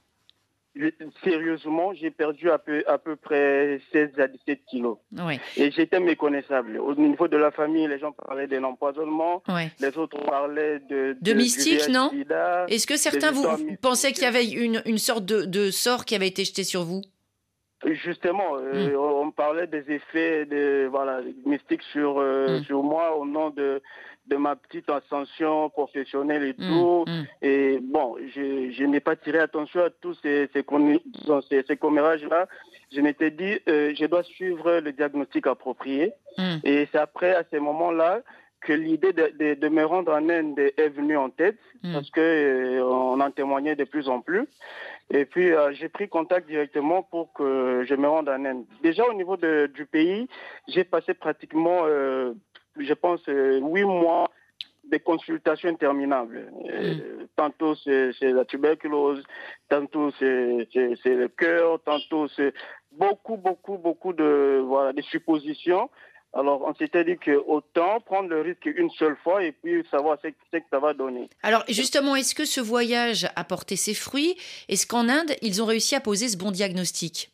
sérieusement, j'ai perdu à peu, à peu près seize à dix-sept kilos. Ouais. Et j'étais méconnaissable. Au niveau de la famille, les gens parlaient d'un empoisonnement. Ouais. Les autres parlaient de... De, de mystique, non? sida, Est-ce que certains vous pensaient qu'il y avait une, une sorte de, de sort qui avait été jeté sur vous? Justement, euh, mmh. on parlait des effets de, voilà, mystiques sur, euh, mmh. sur moi au nom de... de ma petite ascension professionnelle et tout. Mmh, mmh. Et bon, je, je n'ai pas tiré attention à tous ces, ces, ces, ces commérages-là. Je m'étais dit, euh, je dois suivre le diagnostic approprié. Mmh. Et c'est après, à ces moments-là, que l'idée de, de, de me rendre en Inde est venue en tête, mmh. parce qu'on euh, en témoignait de plus en plus. Et puis, euh, j'ai pris contact directement pour que je me rende en Inde. Déjà, au niveau de, du pays, j'ai passé pratiquement... Euh, je pense, euh, huit mois de consultations interminables. Mm. Euh, tantôt, c'est, c'est la tuberculose, tantôt, c'est, c'est, c'est le cœur, tantôt, c'est beaucoup, beaucoup, beaucoup de, voilà, de suppositions. Alors, on s'était dit qu'autant prendre le risque une seule fois et puis savoir ce, ce que ça va donner. Alors, justement, est-ce que ce voyage a porté ses fruits? Est-ce qu'en Inde, ils ont réussi à poser ce bon diagnostic?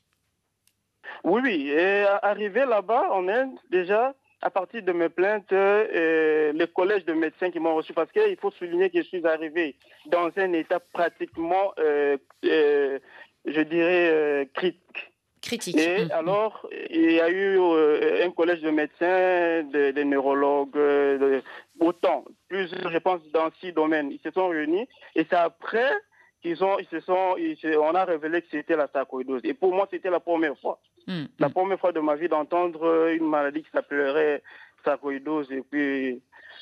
Oui, oui. Et arrivé là-bas, en Inde, déjà... À partir de mes plaintes, euh, les collèges de médecins qui m'ont reçu, parce qu'il faut souligner que je suis arrivé dans un état pratiquement, euh, euh, je dirais, euh, critique. Critique. Et mmh. alors, il y a eu euh, un collège de médecins, de, de neurologues, de, autant, plusieurs, je pense, dans six domaines. Ils se sont réunis et c'est après qu'ils ont, ils se sont, ils se, on a révélé que c'était la sarcoïdose. Et pour moi, c'était la première fois. Mmh. La première fois de ma vie d'entendre une maladie qui s'appellerait sarcoïdose. Et puis,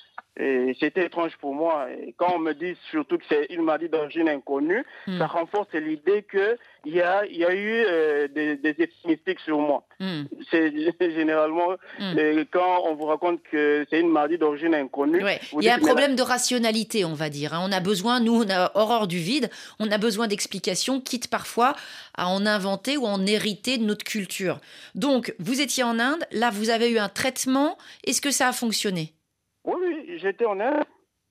et c'était étrange pour moi. Et quand on me dit surtout que c'est une maladie d'origine inconnue, mmh. ça renforce l'idée qu'il y a, y a eu euh, des, des effets mystiques sur moi. Mmh. C'est généralement, mmh. euh, quand on vous raconte que c'est une maladie d'origine inconnue... Ouais. Il y a un problème la... de rationalité, on va dire. On a besoin, nous, on a horreur du vide, on a besoin d'explications, quitte parfois à en inventer ou en hériter de notre culture. Donc, vous étiez en Inde, là, vous avez eu un traitement. Est-ce que ça a fonctionné ? Oui, oui, j'étais en Inde. Allô ?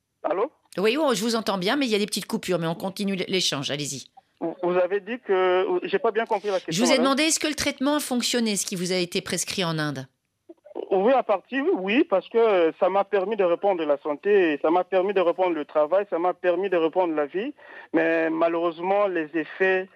Oui, oui, je vous entends bien, mais il y a des petites coupures, mais on continue l'échange, allez-y. Vous avez dit que... J'ai pas bien compris la question. Je vous ai demandé, est-ce que le traitement a fonctionné, ce qui vous a été prescrit en Inde ? Oui, à partir, oui, parce que ça m'a permis de répondre la santé, ça m'a permis de répondre le travail, ça m'a permis de répondre la vie, mais malheureusement, les effets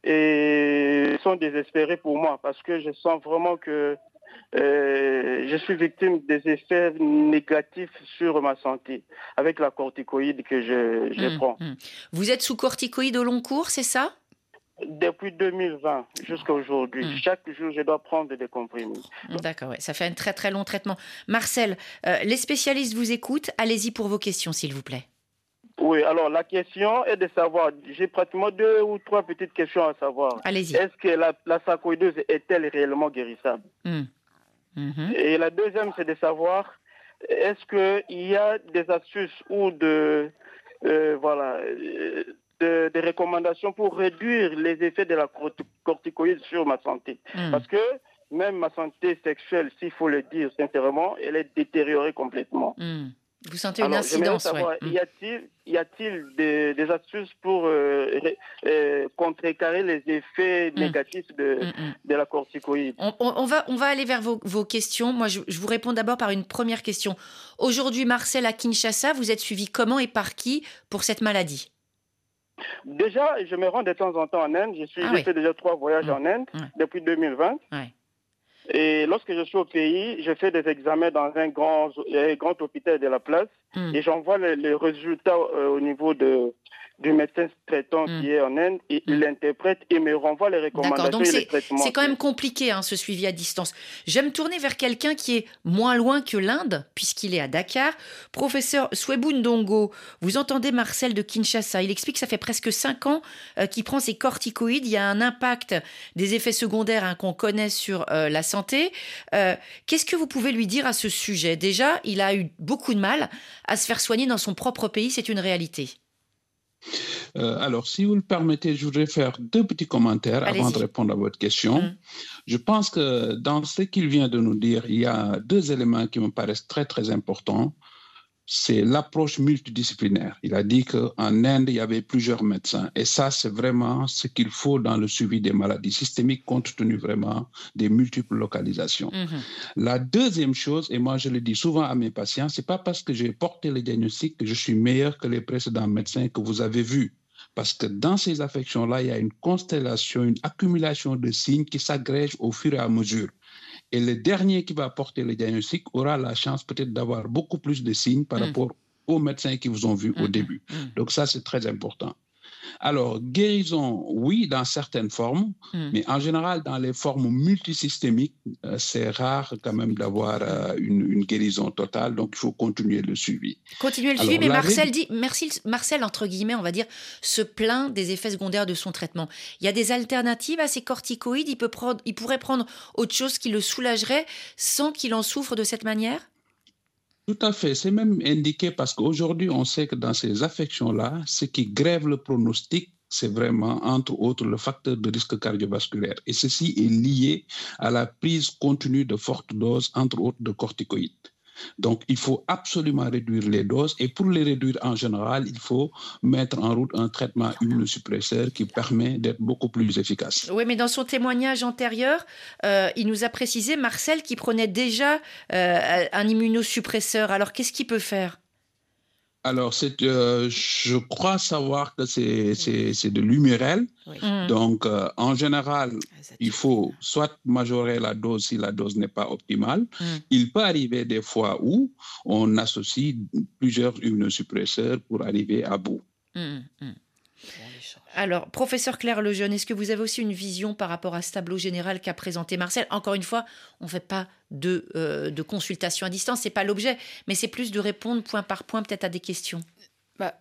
et sont désespérés pour moi, parce que je sens vraiment que Euh, je suis victime des effets négatifs sur ma santé avec la corticoïde que je, je mmh, prends. Mmh. Vous êtes sous corticoïde au long cours, c'est ça ? Depuis deux mille vingt jusqu'à aujourd'hui. Mmh. Chaque jour, je dois prendre des comprimés. D'accord, ouais. Ça fait un très très long traitement. Marcel, euh, les spécialistes vous écoutent. Allez-y pour vos questions, s'il vous plaît. Oui, alors la question est de savoir, j'ai pratiquement deux ou trois petites questions à savoir. Allez-y. Est-ce que la, la sarcoïdose est-elle réellement guérissable ? mmh. Mmh. Et la deuxième, c'est de savoir, est-ce qu'il y a des astuces ou de, euh, voilà, de, de recommandations pour réduire les effets de la corticoïde sur ma santé ? mmh. Parce que même ma santé sexuelle, s'il faut le dire sincèrement, elle est détériorée complètement. mmh. Vous sentez une Alors, incidence, savoir, ouais. Y a-t-il, y a-t-il des, des astuces pour euh, euh, contrecarrer les effets mmh. négatifs de, mmh. de la corticoïde ? on, on, on, va, on va aller vers vos, vos questions. Moi, je, je vous réponds d'abord par une première question. Aujourd'hui, Marcel, à Kinshasa, vous êtes suivi comment et par qui pour cette maladie ? Déjà, je me rends de temps en temps en Inde. Je suis, ah, j'ai oui. fait déjà trois voyages mmh. en Inde mmh. depuis deux mille vingt. Ouais. Et lorsque je suis au pays, je fais des examens dans un grand, un grand hôpital de la place mmh. et j'envoie les, les résultats euh, au niveau de, du médecin traitant mmh. qui est en Inde et mmh. il l'interprète et me renvoie les recommandations. D'accord, donc et c'est, les traitements. C'est quand même compliqué hein, ce suivi à distance. J'aime me tourner vers quelqu'un qui est moins loin que l'Inde, puisqu'il est à Dakar. Professeur Souaibou Ndongo, vous entendez Marcel de Kinshasa. Il explique que ça fait presque cinq ans euh, qu'il prend ses corticoïdes. Il y a un impact des effets secondaires hein, qu'on connaît sur euh, la santé. Euh, qu'est-ce que vous pouvez lui dire à ce sujet ? Déjà, il a eu beaucoup de mal à se faire soigner dans son propre pays, c'est une réalité. Euh, alors, si vous le permettez, je voudrais faire deux petits commentaires Allez-y. avant de répondre à votre question. Mmh. Je pense que dans ce qu'il vient de nous dire, il y a deux éléments qui me paraissent très, très importants. c'est l'approche multidisciplinaire. Il a dit qu'en Inde, il y avait plusieurs médecins. Et ça, c'est vraiment ce qu'il faut dans le suivi des maladies systémiques, compte tenu vraiment des multiples localisations. Mmh. La deuxième chose, et moi je le dis souvent à mes patients, ce n'est pas parce que j'ai porté le diagnostic que je suis meilleur que les précédents médecins que vous avez vus. Parce que dans ces affections-là, il y a une constellation, une accumulation de signes qui s'agrègent au fur et à mesure. Et le dernier qui va porter le diagnostic aura la chance peut-être d'avoir beaucoup plus de signes par mmh. rapport aux médecins qui vous ont vus mmh. au début. Mmh. Donc ça, c'est très important. Alors, guérison, oui, dans certaines formes, mmh. mais en général, dans les formes multisystémiques, euh, c'est rare quand même d'avoir euh, une, une guérison totale, donc il faut continuer le suivi. Continuer le Alors, suivi, mais Marcel ré... dit, merci, Marcel, entre guillemets, on va dire, se plaint des effets secondaires de son traitement. Il y a des alternatives à ces corticoïdes, il, peut prendre, il pourrait prendre autre chose qui le soulagerait sans qu'il en souffre de cette manière ? Tout à fait, c'est même indiqué parce qu'aujourd'hui, on sait que dans ces affections-là, ce qui grève le pronostic, c'est vraiment, entre autres, le facteur de risque cardiovasculaire. Et ceci est lié à la prise continue de fortes doses, entre autres, de corticoïdes. Donc, il faut absolument réduire les doses et pour les réduire en général, il faut mettre en route un traitement immunosuppresseur qui permet d'être beaucoup plus efficace. Oui, mais dans son témoignage antérieur, euh, il nous a précisé, Marcel, qu'il prenait déjà euh, un immunosuppresseur. Alors, qu'est-ce qu'il peut faire ? Alors, c'est, euh, je crois savoir que c'est, c'est, c'est de l'Humérel. Oui. Mmh. Donc, euh, en général, il faut soit majorer la dose si la dose n'est pas optimale. Mmh. Il peut arriver des fois où on associe plusieurs immunosuppresseurs pour arriver à bout. Mmh. Mmh. Alors, professeur Claire Lejeune, est-ce que vous avez aussi une vision par rapport à ce tableau général qu'a présenté Marcel ? Encore une fois, on ne fait pas de, euh, de consultation à distance, ce n'est pas l'objet, mais c'est plus de répondre point par point peut-être à des questions. Bah,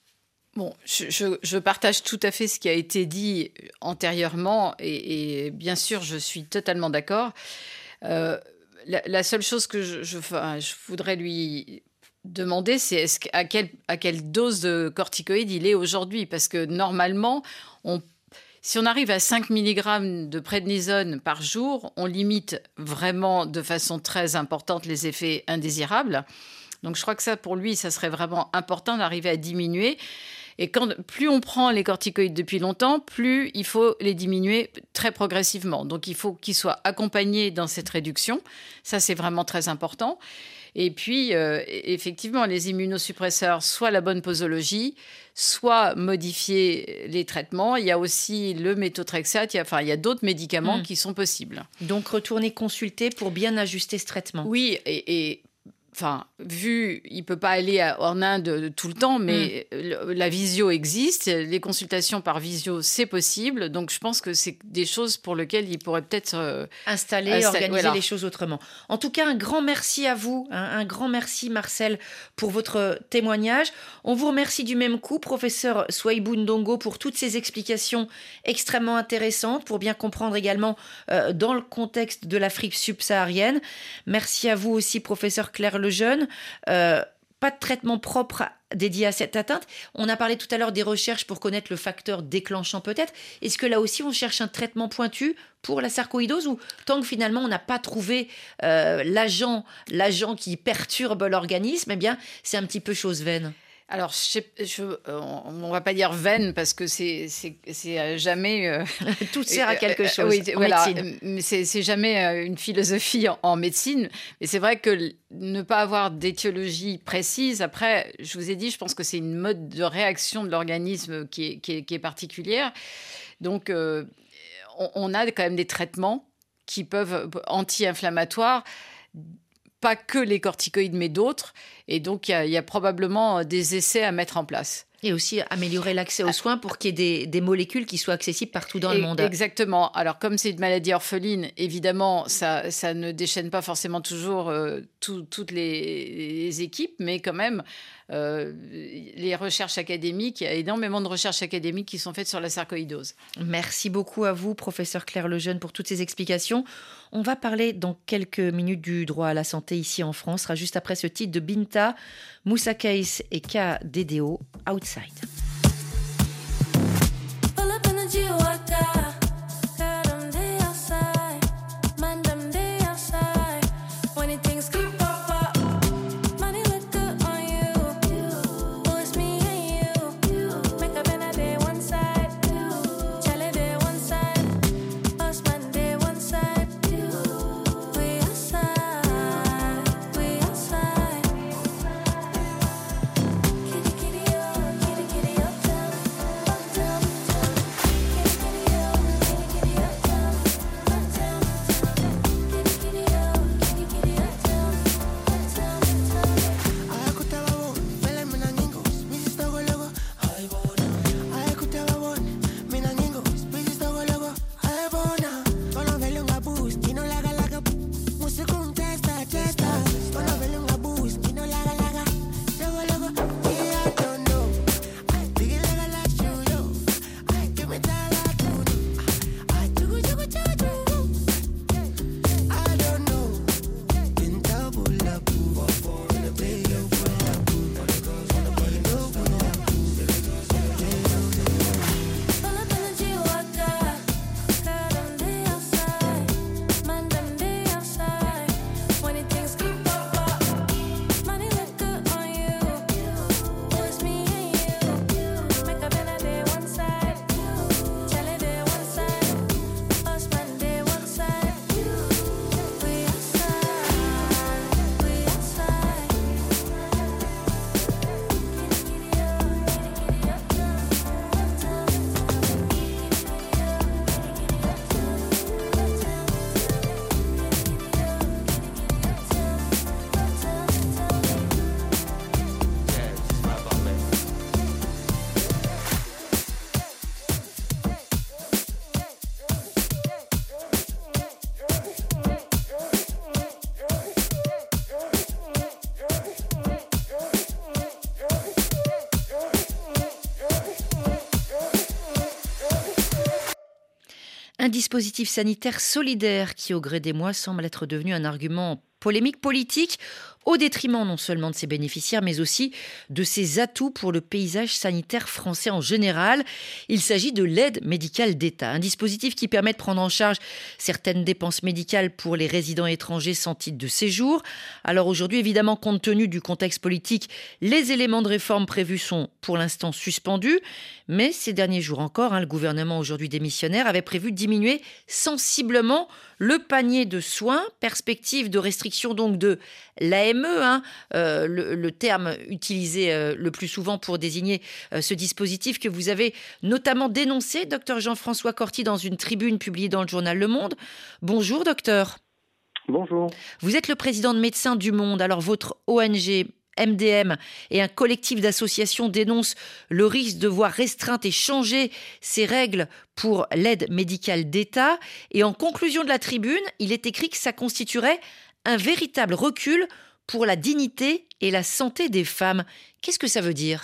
bon, je, je, je partage tout à fait ce qui a été dit antérieurement et, et bien sûr, je suis totalement d'accord. Euh, la, la seule chose que je, je, enfin, je voudrais lui... demander, c'est est-ce, à, quelle, à quelle dose de corticoïdes il est aujourd'hui. Parce que normalement, on, si on arrive à cinq milligrammes de prednisone par jour, on limite vraiment de façon très importante les effets indésirables. Donc je crois que ça, pour lui, ça serait vraiment important d'arriver à diminuer. Et quand, plus on prend les corticoïdes depuis longtemps, plus il faut les diminuer très progressivement. Donc il faut qu'ils soient accompagnés dans cette réduction. Ça, c'est vraiment très important. Et puis, euh, effectivement, les immunosuppresseurs, soit la bonne posologie, soit modifier les traitements. Il y a aussi le méthotrexate, il y a, enfin, il y a d'autres médicaments mmh. qui sont possibles. Donc, retourner consulter pour bien ajuster ce traitement. Oui, et... et Enfin, vu, il ne peut pas aller en Inde tout le temps, mais mmh. la visio existe, les consultations par visio, c'est possible. Donc, je pense que c'est des choses pour lesquelles il pourrait peut-être... Euh, Installer, insta- organiser voilà. les choses autrement. En tout cas, un grand merci à vous, hein, un grand merci, Marcel, pour votre témoignage. On vous remercie du même coup, professeur Souaibou Ndongo, pour toutes ces explications extrêmement intéressantes, pour bien comprendre également euh, dans le contexte de l'Afrique subsaharienne. Merci à vous aussi, professeur Claire Lejeune. Euh, pas de traitement propre dédié à cette atteinte. On a parlé tout à l'heure des recherches pour connaître le facteur déclenchant peut-être. Est-ce que là aussi on cherche un traitement pointu pour la sarcoïdose ou tant que finalement on n'a pas trouvé euh, l'agent, l'agent qui perturbe l'organisme, eh bien c'est un petit peu chose vaine? Alors, je, je, on ne va pas dire vaine parce que c'est, c'est, c'est jamais... Euh, Tout sert à quelque chose euh, oui, en voilà, médecine. C'est, c'est jamais une philosophie en, en médecine. Mais c'est vrai que ne pas avoir d'étiologie précise, après, je vous ai dit, je pense que c'est une mode de réaction de l'organisme qui est, qui est, qui est particulière. Donc, euh, on, on a quand même des traitements qui peuvent, anti-inflammatoires, pas que les corticoïdes, mais d'autres. Et donc, il y, y a probablement des essais à mettre en place. Et aussi améliorer l'accès aux soins pour qu'il y ait des, des molécules qui soient accessibles partout dans et, le monde. Exactement. Alors, comme c'est une maladie orpheline, évidemment, ça, ça ne déchaîne pas forcément toujours euh, tout, toutes les, les équipes, mais quand même, euh, les recherches académiques, il y a énormément de recherches académiques qui sont faites sur la sarcoïdose. Merci beaucoup à vous, professeur Claire Lejeune, pour toutes ces explications. On va parler dans quelques minutes du droit à la santé ici en France. Ce sera juste après ce titre de Binta, Moussa Kaïs et K D D O, Outside. When it things keep up, up, money look good on you. Un dispositif sanitaire solidaire qui, au gré des mois, semble être devenu un argument polémique politique au détriment non seulement de ses bénéficiaires, mais aussi de ses atouts pour le paysage sanitaire français en général. Il s'agit de l'aide médicale d'État, un dispositif qui permet de prendre en charge certaines dépenses médicales pour les résidents étrangers sans titre de séjour. Alors aujourd'hui, évidemment, compte tenu du contexte politique, les éléments de réforme prévus sont pour l'instant suspendus. Mais ces derniers jours encore, hein, le gouvernement aujourd'hui démissionnaire avait prévu de diminuer sensiblement le panier de soins, perspective de restriction donc de l'A M E, hein, euh, le, le terme utilisé euh, le plus souvent pour désigner euh, ce dispositif que vous avez notamment dénoncé, docteur Jean-François Corti, dans une tribune publiée dans le journal Le Monde. Bonjour docteur. Bonjour. Vous êtes le président de Médecins du Monde. Alors votre O N G M D M et un collectif d'associations dénoncent le risque de voir restreinte et changer ces règles pour l'aide médicale d'État. Et en conclusion de la tribune, il est écrit que ça constituerait un véritable recul pour la dignité et la santé des femmes. Qu'est-ce que ça veut dire ?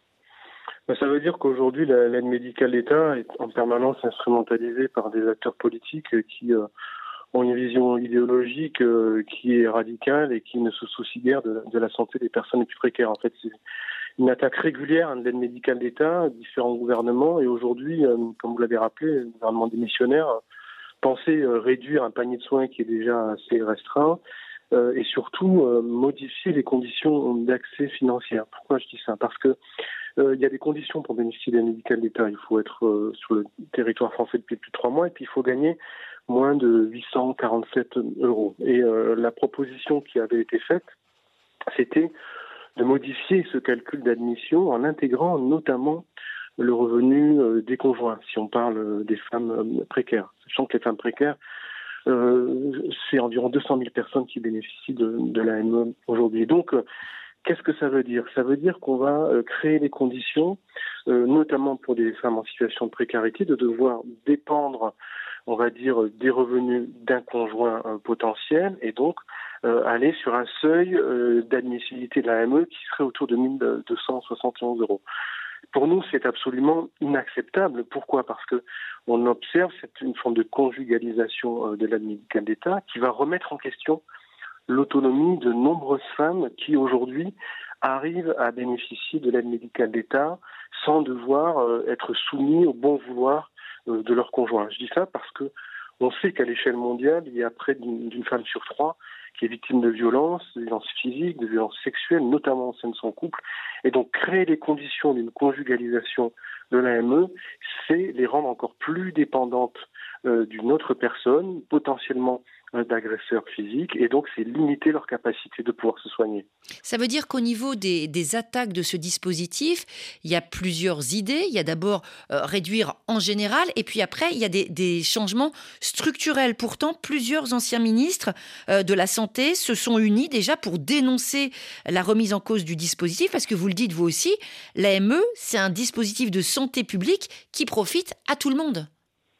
Ça veut dire qu'aujourd'hui, l'aide médicale d'État est en permanence instrumentalisée par des acteurs politiques qui euh, ont une vision idéologique euh, qui est radicale et qui ne se soucie guère de, de la santé des personnes les plus précaires. En fait, c'est une attaque régulière de l'aide médicale d'État, différents gouvernements. Et aujourd'hui, euh, comme vous l'avez rappelé, le gouvernement démissionnaire pensait euh, réduire un panier de soins qui est déjà assez restreint euh, et surtout euh, modifier les conditions d'accès financier. Pourquoi je dis ça ? Parce que euh, il y a des conditions pour bénéficier de l'aide médicale d'État. Il faut être euh, sur le territoire français depuis plus de trois mois et puis il faut gagner moins de huit cent quarante-sept euros. Et euh, la proposition qui avait été faite, c'était de modifier ce calcul d'admission en intégrant notamment le revenu euh, des conjoints, si on parle des femmes euh, précaires. Sachant que les femmes précaires, euh, c'est environ deux cent mille personnes qui bénéficient de, de l'A M E aujourd'hui. Donc, euh, qu'est-ce que ça veut dire ? Ça veut dire qu'on va euh, créer les conditions, euh, notamment pour des femmes en situation de précarité, de devoir dépendre, on va dire, des revenus d'un conjoint euh, potentiel et donc euh, aller sur un seuil euh, d'admissibilité de l'A M E qui serait autour de mille deux cent soixante et onze euros. Pour nous, c'est absolument inacceptable. Pourquoi ? Parce que on observe c'est une forme de conjugalisation de l'aide médicale d'État qui va remettre en question l'autonomie de nombreuses femmes qui aujourd'hui arrivent à bénéficier de l'aide médicale d'État sans devoir être soumis au bon vouloir de leur conjoint. Je dis ça parce que on sait qu'à l'échelle mondiale, il y a près d'une, d'une femme sur trois qui est victime de violences, de violences physiques, de violences sexuelles, notamment au sein de son couple. Et donc, créer les conditions d'une conjugalisation de l'A M E, c'est les rendre encore plus dépendantes euh, d'une autre personne, potentiellement euh, d'agresseurs physiques, et donc c'est limiter leur capacité de pouvoir se soigner. Ça veut dire qu'au niveau des, des attaques de ce dispositif, il y a plusieurs idées. Il y a d'abord euh, réduire en général, et puis après, il y a des, des changements structurels. Pourtant, plusieurs anciens ministres euh, de la Santé se sont unis déjà pour dénoncer la remise en cause du dispositif, parce que vous le dites vous aussi, l'A M E, c'est un dispositif de santé publique qui profite à tout le monde.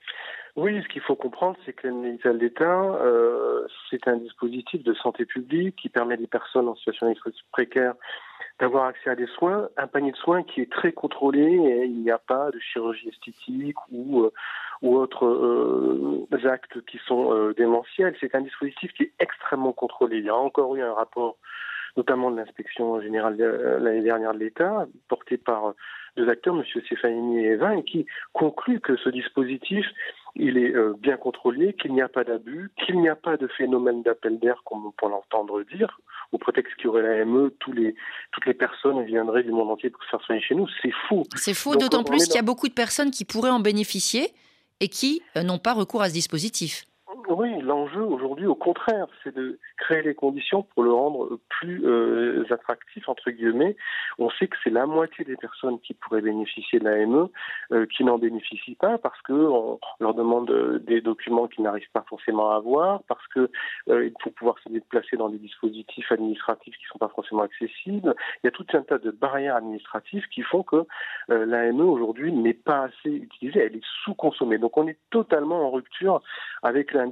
Oui, ce qu'il faut comprendre, c'est que l'aide médicale d'État, euh, c'est un dispositif de santé publique qui permet à des personnes en situation précaire d'avoir accès à des soins, un panier de soins qui est très contrôlé et il n'y a pas de chirurgie esthétique ou, euh, ou autres euh, actes qui sont euh, démentiels. C'est un dispositif qui est extrêmement contrôlé. Il y a encore eu un rapport, notamment de l'inspection générale de, euh, l'année dernière de l'État, porté par deux acteurs, M. Stefanini et Evin, et qui conclut que ce dispositif, il est euh, bien contrôlé, qu'il n'y a pas d'abus, qu'il n'y a pas de phénomène d'appel d'air, comme on peut l'entendre dire, au prétexte qu'il y aurait l'A M E, tous les, toutes les personnes viendraient du monde entier pour se faire soigner chez nous. C'est faux. C'est faux, Donc, d'autant plus dans... qu'il y a beaucoup de personnes qui pourraient en bénéficier et qui euh, n'ont pas recours à ce dispositif. Oui, l'enjeu aujourd'hui, au contraire, c'est de créer les conditions pour le rendre plus euh, attractif, entre guillemets. On sait que c'est la moitié des personnes qui pourraient bénéficier de l'A M E euh, qui n'en bénéficient pas parce qu'on leur demande des documents qu'ils n'arrivent pas forcément à avoir, parce qu'il euh, faut pouvoir se déplacer dans des dispositifs administratifs qui ne sont pas forcément accessibles. Il y a tout un tas de barrières administratives qui font que euh, l'A M E aujourd'hui n'est pas assez utilisée, elle est sous-consommée. Donc on est totalement en rupture avec un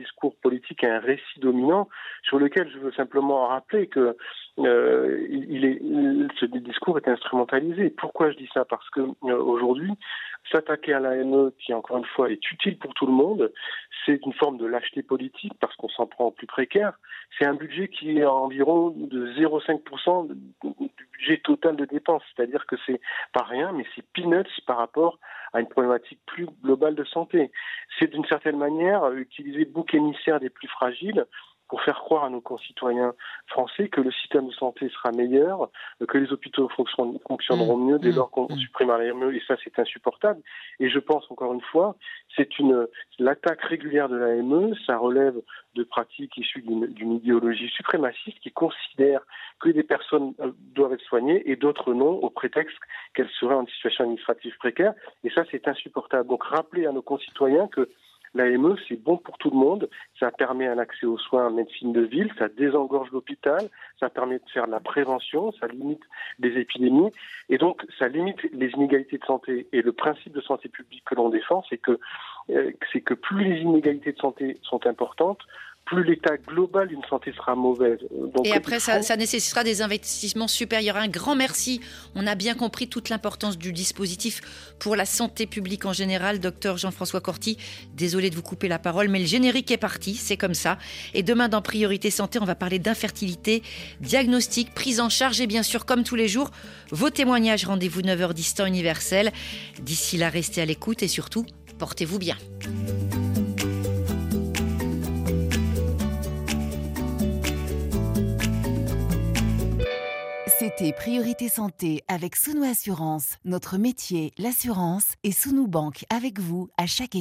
discours politique et un récit dominant sur lequel je veux simplement rappeler que euh, il est, ce discours est instrumentalisé. Pourquoi je dis ça? Parce que euh, aujourd'hui, s'attaquer à l'A M E, qui encore une fois est utile pour tout le monde, c'est une forme de lâcheté politique parce qu'on s'en prend aux plus précaires. C'est un budget qui est à environ de zéro virgule cinq pour cent du budget total de dépenses, c'est-à-dire que c'est pas rien, mais c'est peanuts par rapport à une problématique plus globale de santé. C'est d'une certaine manière utiliser le bouc émissaire des plus fragiles pour faire croire à nos concitoyens français que le système de santé sera meilleur, que les hôpitaux fonctionneront mieux dès lors qu'on supprimera l'A M E, et ça c'est insupportable. Et je pense encore une fois, c'est une l'attaque régulière de l'A M E, ça relève de pratiques issues d'une, d'une idéologie suprémaciste qui considère que des personnes doivent être soignées et d'autres non, au prétexte qu'elles seraient en situation administrative précaire, et ça c'est insupportable. Donc rappeler à nos concitoyens que l'A M E, c'est bon pour tout le monde, ça permet un accès aux soins en médecine de ville, ça désengorge l'hôpital, ça permet de faire de la prévention, ça limite des épidémies, et donc ça limite les inégalités de santé. Et le principe de santé publique que l'on défend, c'est que, euh, c'est que plus les inégalités de santé sont importantes, plus l'état global d'une santé sera mauvaise. Donc, et après, faut... ça, ça nécessitera des investissements supérieurs. Un grand merci. On a bien compris toute l'importance du dispositif pour la santé publique en général. Docteur Jean-François Corti, désolé de vous couper la parole, mais le générique est parti, c'est comme ça. Et demain, dans Priorité Santé, on va parler d'infertilité, diagnostic, prise en charge et bien sûr, comme tous les jours, vos témoignages. Rendez-vous neuf heures dix temps universel. D'ici là, restez à l'écoute et surtout, portez-vous bien. C'était Priorité Santé avec Sounou Assurance. Notre métier, l'assurance, et Sounou Banque avec vous à chaque étape.